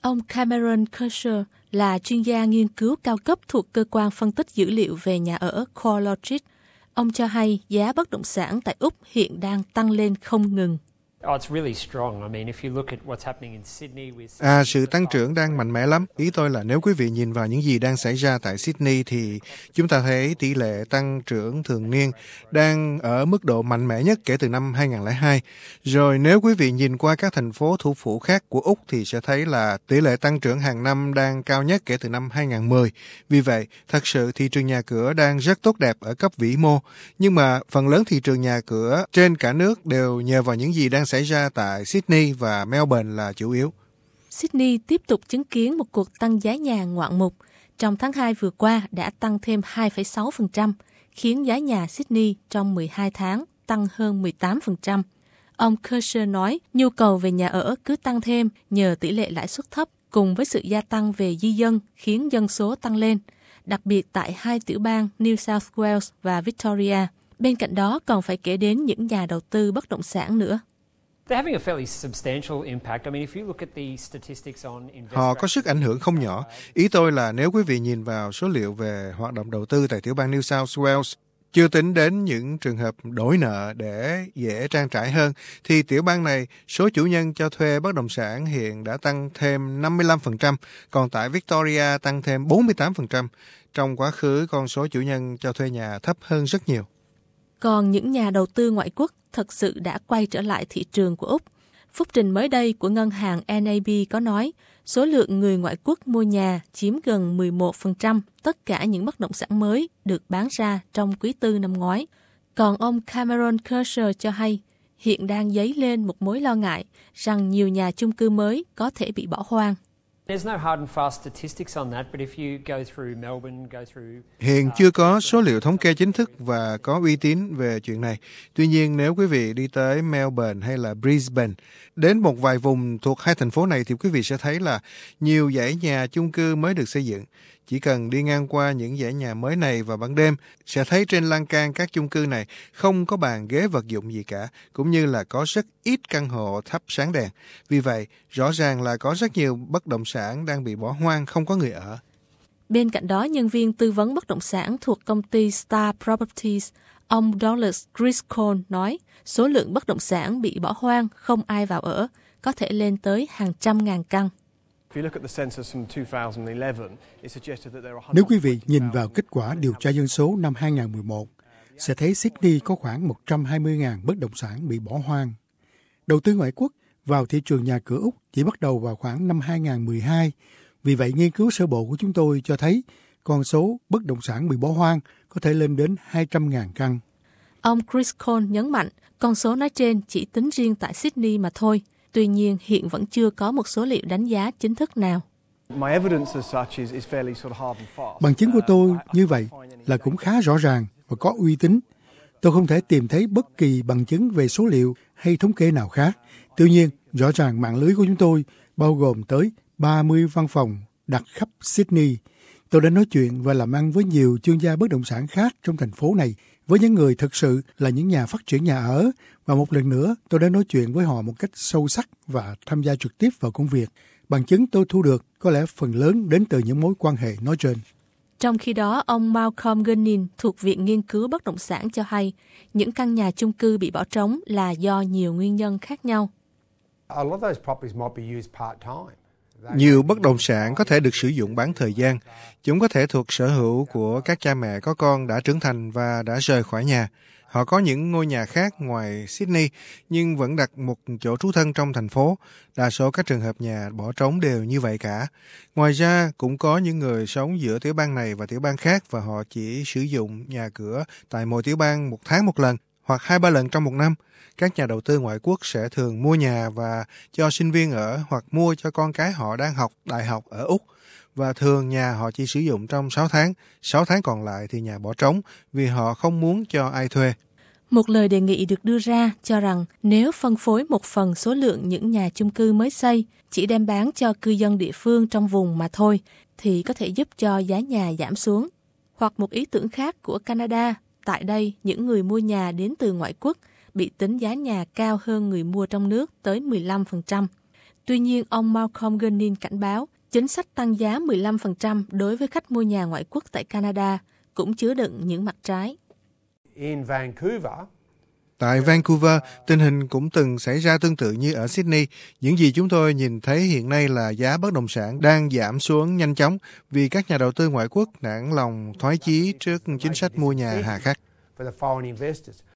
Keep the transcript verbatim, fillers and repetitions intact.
Ông Cameron Kershaw là chuyên gia nghiên cứu cao cấp thuộc cơ quan phân tích dữ liệu về nhà ở CoreLogic. Ông cho hay giá bất động sản tại Úc hiện đang tăng lên không ngừng. À, sự tăng trưởng đang mạnh mẽ lắm. Ý tôi là nếu quý vị nhìn vào những gì đang xảy ra tại Sydney thì chúng ta thấy tỷ lệ tăng trưởng thường niên đang ở mức độ mạnh mẽ nhất kể từ năm hai không không hai. Rồi nếu quý vị nhìn qua các thành phố thủ phủ khác của Úc thì sẽ thấy là tỷ lệ tăng trưởng hàng năm đang cao nhất kể từ năm hai không một không. Vì vậy, thật sự thị trường nhà cửa đang rất tốt đẹp ở cấp vĩ mô. Nhưng mà phần lớn thị trường nhà cửa trên cả nước đều nhờ vào những gì đang xảy ra tại Sydney và Melbourne là chủ yếu. Sydney tiếp tục chứng kiến một cuộc tăng giá nhà ngoạn mục. Trong tháng hai vừa qua đã tăng thêm hai phẩy sáu phần trăm, khiến giá nhà Sydney trong mười hai tháng tăng hơn mười tám phần trăm. Ông Kershaw nói nhu cầu về nhà ở cứ tăng thêm nhờ tỷ lệ lãi suất thấp cùng với sự gia tăng về di dân khiến dân số tăng lên, đặc biệt tại hai tiểu bang New South Wales và Victoria. Bên cạnh đó còn phải kể đến những nhà đầu tư bất động sản nữa. Họ có sức ảnh hưởng không nhỏ. Ý tôi là nếu quý vị nhìn vào số liệu về hoạt động đầu tư tại tiểu bang New South Wales, chưa tính đến những trường hợp đổi nợ để dễ trang trải hơn, thì tiểu bang này, số chủ nhân cho thuê bất động sản hiện đã tăng thêm năm mươi lăm phần trăm, còn tại Victoria tăng thêm bốn mươi tám phần trăm. Trong quá khứ, con số chủ nhân cho thuê nhà thấp hơn rất nhiều. Còn những nhà đầu tư ngoại quốc thật sự đã quay trở lại thị trường của Úc. Phúc trình mới đây của ngân hàng en a bê có nói số lượng người ngoại quốc mua nhà chiếm gần mười một phần trăm tất cả những bất động sản mới được bán ra trong quý tư năm ngoái. Còn ông Cameron Kershaw cho hay hiện đang dấy lên một mối lo ngại rằng nhiều nhà chung cư mới có thể bị bỏ hoang. Hiện chưa có số liệu thống kê chính thức và có uy tín về chuyện này. Tuy nhiên, nếu quý vị đi tới Melbourne hay là Brisbane, đến một vài vùng thuộc hai thành phố này thì quý vị sẽ thấy là nhiều dãy nhà chung cư mới được xây dựng. Chỉ cần đi ngang qua những dãy nhà mới này vào ban đêm, sẽ thấy trên lan can các chung cư này không có bàn ghế vật dụng gì cả, cũng như là có rất ít căn hộ thắp sáng đèn. Vì vậy, rõ ràng là có rất nhiều bất động sản đang bị bỏ hoang, không có người ở. Bên cạnh đó, nhân viên tư vấn bất động sản thuộc công ty Star Properties, ông Douglas Driscoll nói số lượng bất động sản bị bỏ hoang không ai vào ở có thể lên tới hàng trăm ngàn căn. Nếu quý vị nhìn vào kết quả điều tra dân số năm hai không một một, sẽ thấy Sydney có khoảng một trăm hai mươi nghìn bất động sản bị bỏ hoang. Đầu tư ngoại quốc vào thị trường nhà cửa Úc chỉ bắt đầu vào khoảng năm hai không một hai. Vì vậy, nghiên cứu sơ bộ của chúng tôi cho thấy con số bất động sản bị bỏ hoang có thể lên đến hai trăm nghìn căn. Ông Chris Cole nhấn mạnh con số nói trên chỉ tính riêng tại Sydney mà thôi. Tuy nhiên, hiện vẫn chưa có một số liệu đánh giá chính thức nào. Bằng chứng của tôi như vậy là cũng khá rõ ràng và có uy tín. Tôi không thể tìm thấy bất kỳ bằng chứng về số liệu hay thống kê nào khác. Tuy nhiên, rõ ràng mạng lưới của chúng tôi bao gồm tới ba mươi văn phòng đặt khắp Sydney. Tôi đã nói chuyện và làm ăn với nhiều chuyên gia bất động sản khác trong thành phố này, với những người thực sự là những nhà phát triển nhà ở. Và một lần nữa, tôi đã nói chuyện với họ một cách sâu sắc và tham gia trực tiếp vào công việc. Bằng chứng tôi thu được có lẽ phần lớn đến từ những mối quan hệ nói trên. Trong khi đó, ông Malcolm Gunning thuộc Viện Nghiên cứu Bất động sản cho hay, những căn nhà chung cư bị bỏ trống là do nhiều nguyên nhân khác nhau. Nhiều bất động sản có thể được sử dụng bán thời gian. Chúng có thể thuộc sở hữu của các cha mẹ có con đã trưởng thành và đã rời khỏi nhà. Họ có những ngôi nhà khác ngoài Sydney, nhưng vẫn đặt một chỗ trú thân trong thành phố. Đa số các trường hợp nhà bỏ trống đều như vậy cả. Ngoài ra, cũng có những người sống giữa tiểu bang này và tiểu bang khác và họ chỉ sử dụng nhà cửa tại mỗi tiểu bang một tháng một lần hoặc hai ba lần trong một năm. Các nhà đầu tư ngoại quốc sẽ thường mua nhà và cho sinh viên ở hoặc mua cho con cái họ đang học đại học ở Úc. Và thường nhà họ chỉ sử dụng trong sáu tháng, sáu tháng còn lại thì nhà bỏ trống vì họ không muốn cho ai thuê. Một lời đề nghị được đưa ra cho rằng nếu phân phối một phần số lượng những nhà chung cư mới xây chỉ đem bán cho cư dân địa phương trong vùng mà thôi thì có thể giúp cho giá nhà giảm xuống. Hoặc một ý tưởng khác của Canada, tại đây những người mua nhà đến từ ngoại quốc bị tính giá nhà cao hơn người mua trong nước tới mười lăm phần trăm. Tuy nhiên, ông Malcolm Gunning cảnh báo, chính sách tăng giá mười lăm phần trăm đối với khách mua nhà ngoại quốc tại Canada cũng chứa đựng những mặt trái. Tại Vancouver, tình hình cũng từng xảy ra tương tự như ở Sydney. Những gì chúng tôi nhìn thấy hiện nay là giá bất động sản đang giảm xuống nhanh chóng vì các nhà đầu tư ngoại quốc nản lòng thoái chí trước chính sách mua nhà hà khắc.